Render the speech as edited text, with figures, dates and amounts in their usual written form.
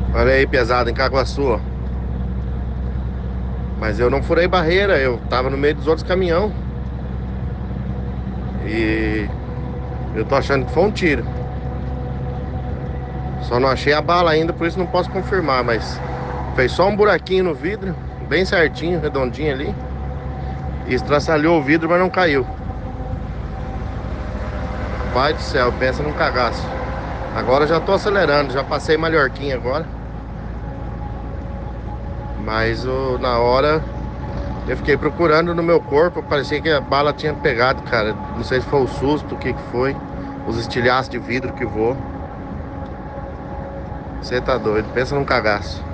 Olha aí, pesado, em Caguaçu, ó. Mas eu não furei barreira, eu tava no meio dos outros caminhão. E eu tô achando que foi um tiro. Só não achei a bala ainda, por isso não posso confirmar, mas fez só um buraquinho no vidro, bem certinho, redondinho ali. E estraçalhou o vidro, mas não caiu. Pai do céu, pensa num cagaço. Agora já tô acelerando, já passei Mallorquinha agora. Mas na hora eu fiquei procurando no meu corpo, parecia que a bala tinha pegado, cara. Não sei se foi o susto, o que que foi. Os estilhaços de vidro que voou. Você tá doido, pensa num cagaço.